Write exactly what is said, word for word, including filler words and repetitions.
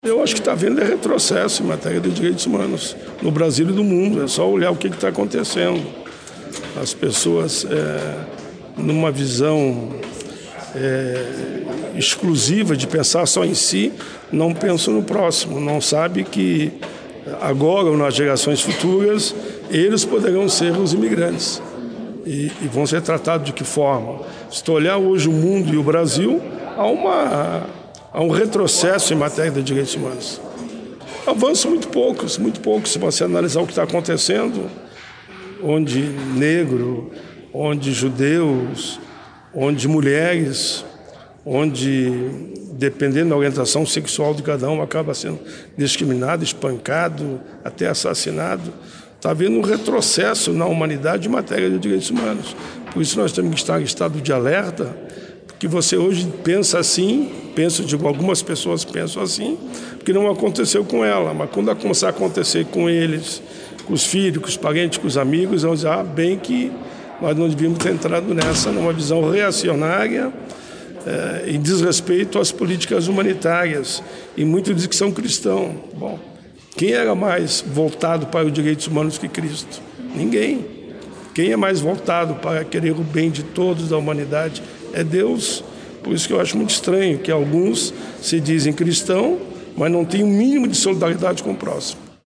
Eu acho que está havendo retrocesso em matéria de direitos humanos no Brasil e no mundo. É só olhar o que está acontecendo. As pessoas, é, numa visão é, exclusiva de pensar só em si, não pensam no próximo, não sabem que agora ou nas gerações futuras eles poderão ser os imigrantes e, e vão ser tratados de que forma. Se tu olhar hoje o mundo e o Brasil, há uma... Há um retrocesso em matéria de direitos humanos. Avanços muito poucos, muito poucos. Se você analisar o que está acontecendo, onde negro, onde judeus, onde mulheres, onde, dependendo da orientação sexual de cada um, acaba sendo discriminado, espancado, até assassinado. Está havendo um retrocesso na humanidade em matéria de direitos humanos. Por isso nós temos que estar em estado de alerta, que você hoje pensa assim, penso, digo, algumas pessoas pensam assim, porque não aconteceu com ela, mas quando começar a acontecer com eles, com os filhos, com os parentes, com os amigos, vão dizer, ah, bem que nós não devíamos ter entrado nessa, numa visão reacionária eh, e desrespeito às políticas humanitárias, e muitos dizem que são cristãos. Bom, quem era mais voltado para os direitos humanos que Cristo? Ninguém. Quem é mais voltado para querer o bem de todos da humanidade é Deus. Por isso que eu acho muito estranho que alguns se dizem cristãos, mas não têm o mínimo de solidariedade com o próximo.